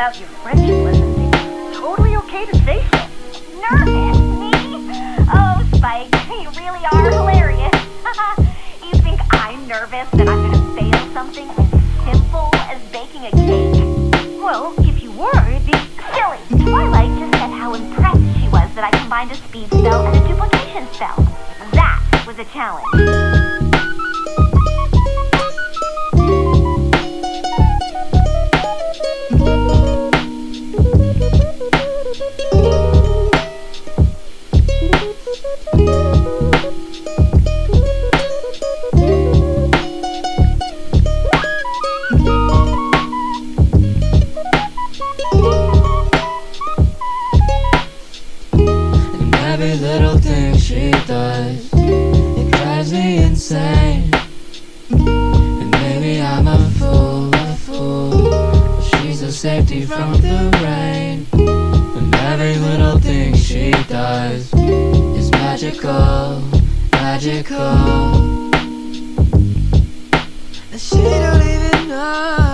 about your friendship lessons, it's totally okay to say so. Nervous? Me? Oh, Spike, you really are hilarious. You think I'm nervous that I'm gonna fail something as simple as baking a cake? Well, if you were, it'd be Silly. Twilight just said how impressed she was that I combined a speed spell and a duplication spell. That was a challenge. Every little thing she does, it drives me insane. And maybe I'm a fool, but she's a safety from the rain. And every little thing she does is magical, magical. And she don't even know